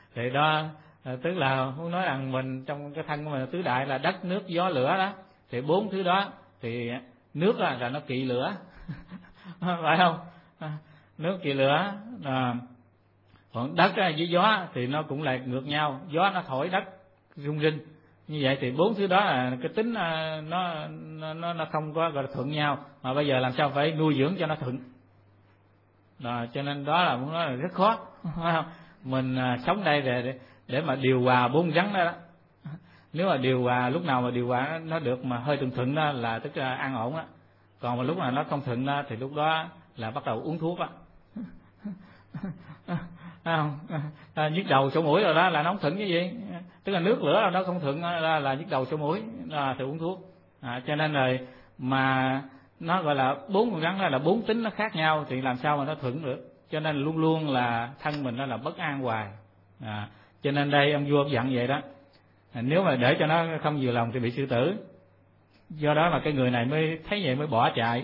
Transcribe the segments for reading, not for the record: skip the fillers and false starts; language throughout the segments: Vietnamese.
Thì đó tức là muốn nói rằng mình trong cái thân của mình tứ đại là đất nước gió lửa đó, thì bốn thứ đó thì nước là nó kỵ lửa phải không? Nước kỵ lửa, còn đất với gió thì nó cũng lại ngược nhau, gió nó thổi đất rung rinh. Như vậy thì bốn thứ đó là cái tính nó không có gọi là thuận nhau, mà bây giờ làm sao phải nuôi dưỡng cho nó thuận. Cho nên đó là muốn nói là rất khó, phải không? Mình sống đây để mà điều hòa bốn rắn đó. Nếu mà điều hòa, lúc nào mà điều hòa nó được mà hơi thuận đó là tức là an ổn á. Còn mà lúc nào nó không thuận đó thì lúc đó là bắt đầu uống thuốc á. Nhức đầu sổ mũi rồi đó là nó không thuận cái gì, tức là nước lửa là nó không thuận là nhức đầu sổ mũi thì uống thuốc. Cho nên rồi mà nó gọi là bốn con rắn đó là bốn tính nó khác nhau thì làm sao mà nó thuận được. Cho nên luôn luôn là thân mình nó là bất an hoài. Cho nên đây ông vua dặn vậy đó, nếu mà để cho nó không vừa lòng thì bị xử tử. Do đó mà cái người này mới thấy vậy mới bỏ chạy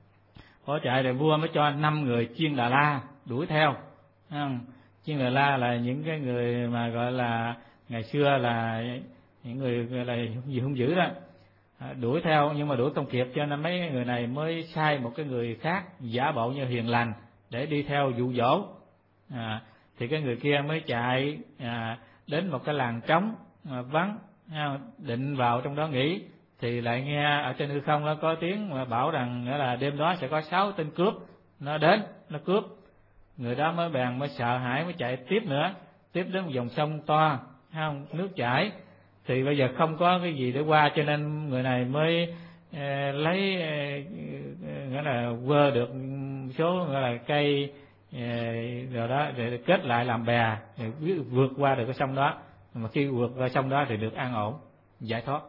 rồi vua mới cho 5 người Chiên Đà La đuổi theo. Chiên Đà La là những cái người mà gọi là ngày xưa là những người gọi là gì hung dữ đó, đuổi theo nhưng mà đuổi không kịp, cho nên mấy người này mới sai một cái người khác giả bộ như hiền lành để đi theo dụ dỗ. Thì cái người kia mới chạy đến một cái làng trống vắng, định vào trong đó nghỉ, thì lại nghe ở trên hư không nó có tiếng mà bảo rằng nghĩa là đêm đó sẽ có 6 tên cướp nó đến nó cướp. Người đó mới sợ hãi, mới chạy tiếp nữa, tiếp đến một dòng sông to, nước chảy, thì bây giờ không có cái gì để qua, cho nên người này mới lấy nghĩa là quơ được số gọi là cây rồi đó để kết lại làm bè để vượt qua được cái sông đó. Mà khi vượt qua sông đó thì được an ổn giải thoát.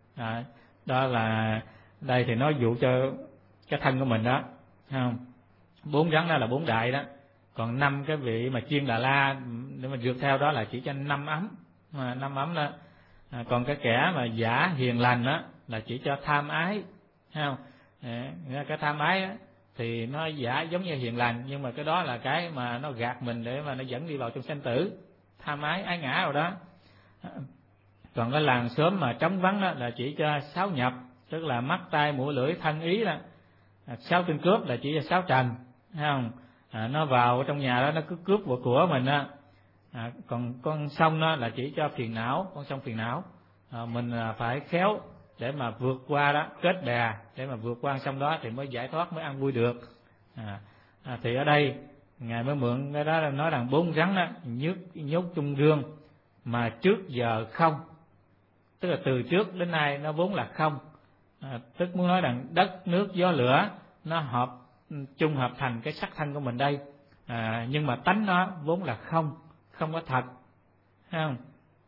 Đó là đây thì nói dụ cho cái thân của mình đó, không? 4 rắn đó là 4 đại đó, còn 5 cái vị mà Chiên Đà La để mà rượt theo đó là chỉ cho 5 ấm, 5 ấm đó. Còn cái kẻ mà giả hiền lành đó là chỉ cho tham ái, không? Cái tham ái đó, thì nó giả giống như hiền lành, nhưng mà cái đó là cái mà nó gạt mình để mà nó dẫn đi vào trong sanh tử, tham ái ái ngã rồi đó. Còn cái làng xóm mà trống vắng đó là chỉ cho 6 nhập, tức là mắt tai mũi lưỡi thân ý đó. 6 tên cướp là chỉ cho 6 trần, thấy không? Nó vào trong nhà đó nó cứ cướp của mình đó. Còn con sông đó là chỉ cho phiền não, con sông phiền não. Mình phải khéo để mà vượt qua đó, kết bè để mà vượt qua sông đó thì mới giải thoát, mới ăn vui được. Thì ở đây ngài mới mượn cái đó nói rằng 4 rắn đó nhốt chung rương mà trước giờ không, tức là từ trước đến nay nó vốn là không. Tức muốn nói rằng đất nước gió lửa nó chung hợp thành cái sắc thân của mình đây, nhưng mà tánh nó vốn là không có thật, thấy không?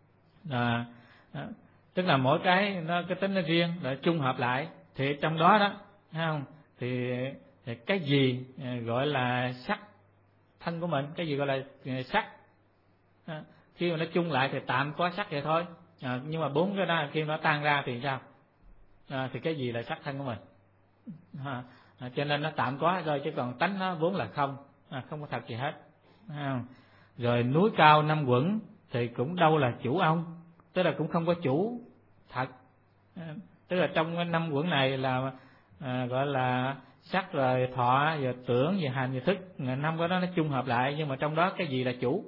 Tức là mỗi cái nó cái tính nó riêng để chung hợp lại, thì trong đó đó, thấy không? Thì cái gì gọi là sắc thân của mình, cái gì gọi là sắc, khi mà nó chung lại thì tạm có sắc vậy thôi. Nhưng mà 4 cái đó khi nó tan ra thì sao? Thì cái gì là sắc thân của mình? Cho nên nó tạm có thôi, chứ còn tánh nó vốn là không có thật gì hết. Rồi núi cao 5 quận thì cũng đâu là chủ ông, tức là cũng không có chủ thật. Tức là trong cái 5 quận này là gọi là sắc rồi thọ rồi tưởng rồi hành rồi thức, 5 cái đó nó chung hợp lại, nhưng mà trong đó cái gì là chủ?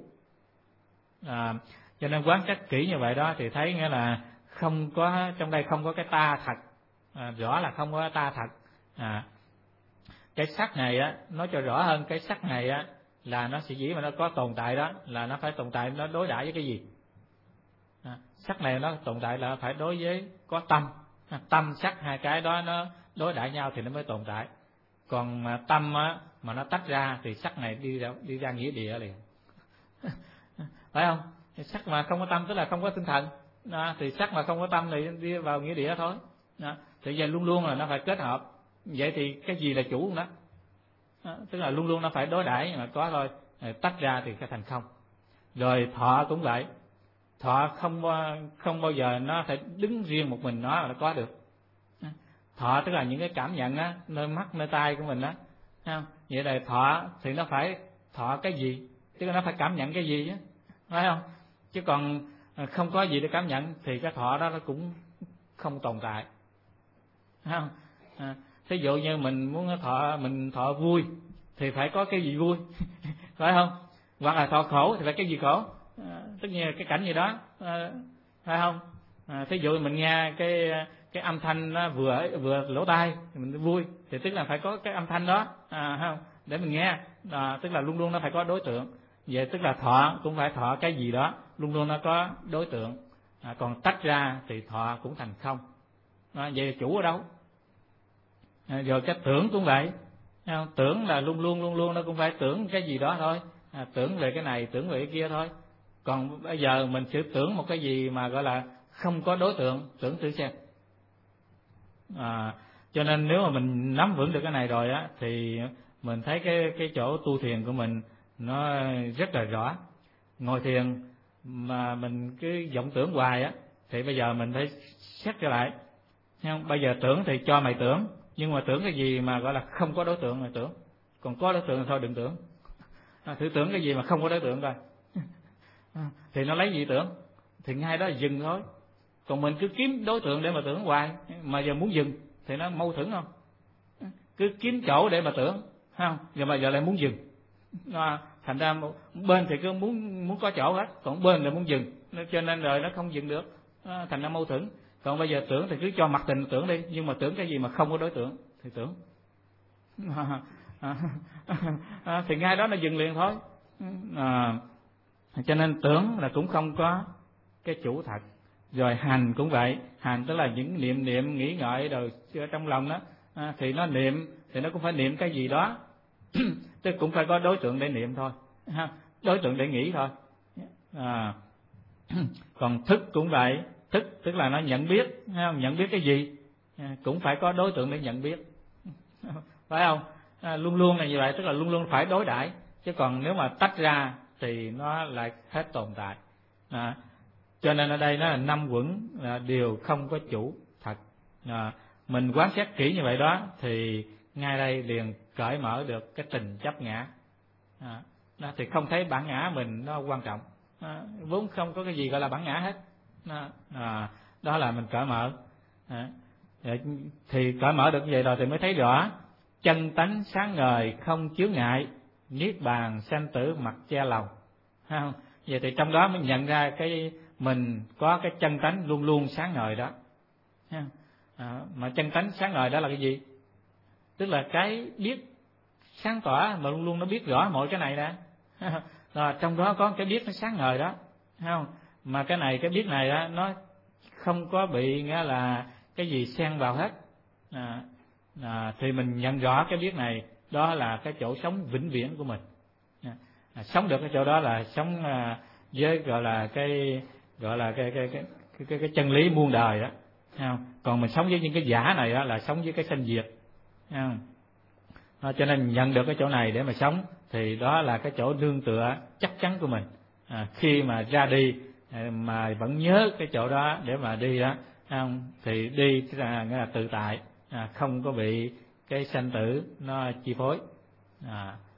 Cho nên quán trách kỹ như vậy đó thì thấy nghĩa là không có, trong đây không có cái ta thật, rõ là không có cái ta thật. Cái sắc này á, nói cho rõ hơn, cái sắc này á là nó sẽ dĩ mà nó có tồn tại đó là nó phải tồn tại, nó đối đãi với cái gì? Sắc này nó tồn tại là phải đối với có tâm, tâm sắc hai cái đó nó đối đãi nhau thì nó mới tồn tại. Còn mà tâm á mà nó tách ra thì sắc này đi ra nghĩa địa liền. Phải không? Sắc mà không có tâm tức là không có tinh thần, thì sắc mà không có tâm thì đi vào nghĩa địa thôi. Thì giờ luôn luôn là nó phải kết hợp. Vậy thì cái gì là chủ của nó? Tức là luôn luôn nó phải đối đãi mà có thôi, tách ra thì cái thành không. Rồi thọ cũng vậy, thọ không bao giờ nó phải đứng riêng một mình nó là có được. Thọ tức là những cái cảm nhận á, nơi mắt nơi tai của mình đó, vậy là thọ thì nó phải thọ cái gì, tức là nó phải cảm nhận cái gì chứ, phải không? chứ còn không có gì để cảm nhận thì cái thọ đó nó cũng không tồn tại, thấy không? Thí dụ như mình muốn mình thọ vui thì phải có cái gì vui phải không? Hoặc là thọ khổ thì phải cái gì khổ, tất nhiên là cái cảnh gì đó, phải không? Thí dụ mình nghe cái âm thanh nó vừa lỗ tai thì mình vui, thì tức là phải có cái âm thanh đó, không, để mình nghe, tức là luôn luôn nó phải có đối tượng. Vậy tức là thọ cũng phải thọ cái gì đó, luôn luôn nó có đối tượng. Còn tách ra thì thọ cũng thành không. Vậy chủ ở đâu? Rồi cái tưởng cũng vậy, tưởng là luôn luôn nó cũng phải tưởng cái gì đó thôi, tưởng về cái này, tưởng về cái kia thôi. Còn bây giờ mình sẽ tưởng một cái gì mà gọi là không có đối tượng, tưởng thử xem. Cho nên nếu mà mình nắm vững được cái này rồi á, thì mình thấy cái chỗ tu thiền của mình nó rất là rõ. Ngồi thiền mà mình cứ vọng tưởng hoài á, thì bây giờ mình phải xét trở lại. Nhưng bây giờ tưởng thì cho mày tưởng, nhưng mà tưởng cái gì mà gọi là không có đối tượng mà tưởng, còn có đối tượng thì thôi đừng tưởng. Thử tưởng cái gì mà không có đối tượng coi thì nó lấy gì tưởng, thì ngay đó dừng thôi. Còn mình cứ kiếm đối tượng để mà tưởng hoài, mà giờ muốn dừng thì nó mâu thuẫn không? Cứ kiếm chỗ để mà tưởng, không, giờ mà giờ lại muốn dừng, thành ra một bên thì cứ muốn có chỗ hết, còn bên là muốn dừng, cho nên rồi nó không dừng được, thành ra mâu thuẫn. Còn bây giờ tưởng thì cứ cho mặc tình tưởng đi, nhưng mà tưởng cái gì mà không có đối tượng thì tưởng thì ngay đó nó dừng liền thôi. Cho nên tưởng là cũng không có cái chủ thật. Rồi hành cũng vậy, hành tức là những niệm nghĩ ngợi rồi trong lòng đó, thì nó niệm thì nó cũng phải niệm cái gì đó tức cũng phải có đối tượng để niệm thôi, đối tượng để nghĩ thôi. Còn thức cũng vậy, thức tức là nó nhận biết, nhận biết cái gì cũng phải có đối tượng để nhận biết, phải không? Luôn luôn là như vậy, tức là luôn luôn phải đối đãi, chứ còn nếu mà tách ra thì nó lại hết tồn tại. Cho nên ở đây nó là năm uẩn đều không có chủ thật. Mình quán xét kỹ như vậy đó thì ngay đây liền cởi mở được cái tình chấp ngã. Thì không thấy bản ngã mình nó quan trọng, vốn không có cái gì gọi là bản ngã hết. Đó là mình cởi mở. Thì cởi mở được như vậy rồi thì mới thấy rõ chân tánh sáng ngời không chướng ngại, niết bàn sanh tử mặc che lòng. Không? Vậy thì trong đó mới nhận ra cái mình có cái chân tánh luôn luôn sáng ngời đó. Mà chân tánh sáng ngời đó là cái gì? Tức là cái biết sáng tỏa mà luôn luôn nó biết rõ mọi cái này nè. Trong đó có cái biết nó sáng ngời đó, không? Mà cái biết này đó nó không có bị nghĩa là cái gì xen vào hết. Thì mình nhận rõ cái biết này, đó là cái chỗ sống vĩnh viễn của mình. Sống được cái chỗ đó là sống với gọi là cái chân lý muôn đời đó, không? Còn mình sống với những cái giả này đó là sống với cái sanh diệt, không? Cho nên nhận được cái chỗ này để mà sống thì đó là cái chỗ nương tựa chắc chắn của mình. Khi mà ra đi mà vẫn nhớ cái chỗ đó để mà đi đó, không? Thì đi nghĩa là tự tại, không có bị cái sanh tử nó chi phối.